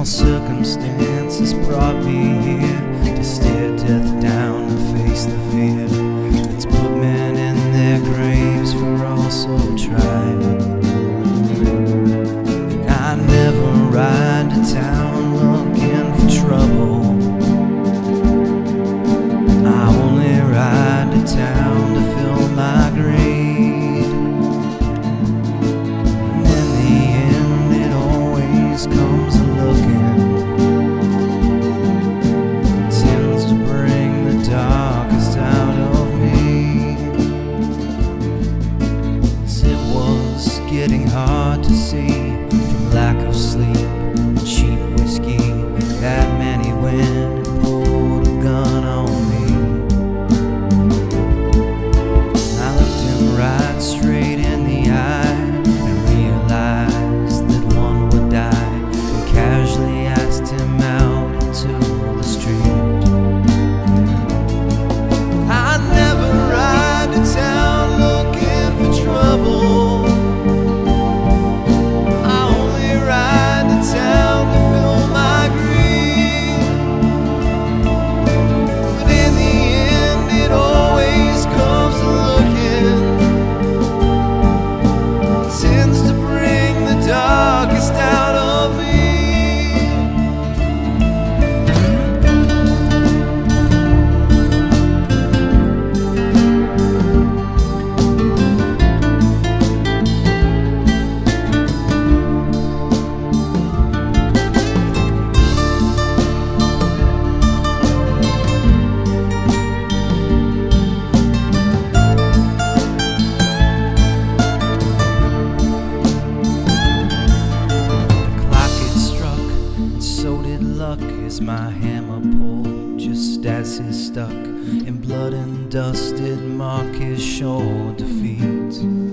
circumstances brought me here to stare death down and face the fear that's put men in their graves for also trying. And I never ride to town looking for trouble. I only ride to town to fill my greed. And in the end it always comes looking, tends to bring the darkest out of me. As it was getting hard to see from lack of sleep and cheap whiskey, that man he went and pulled a gun on me. I looked him right straight in the eye and realized that one would die, and casually asked him out into the street. I never ride to town looking for trouble. I only ride to town to fill my greed. But in the end it always comes looking, tends to bring the darkest out of me. As my hammer pulled, just as he stuck in blood and dust, did mark his sure defeat.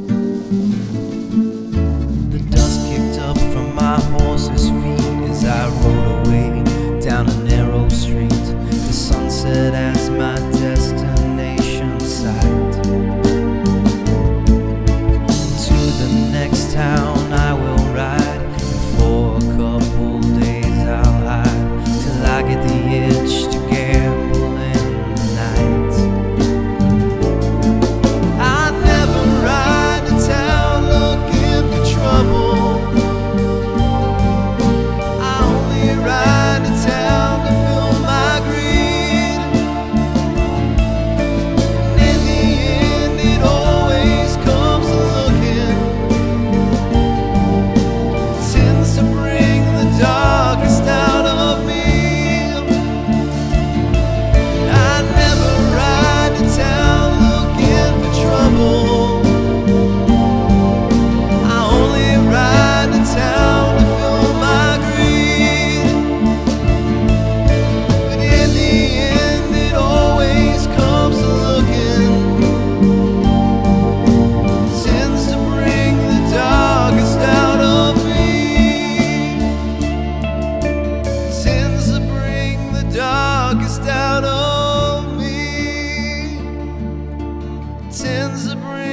The dust kicked up from my horse's feet as I rode away down a narrow street, the sunset as my destination sight. To the next town I will ride, and for a couple days I'll hide till I get the itch to gamble in the night. I never ride to town looking for trouble. I only ride to town to fill my greed. And in the end it always comes looking, tends to bring the darkest out of me. Darkest out of me, tends to bring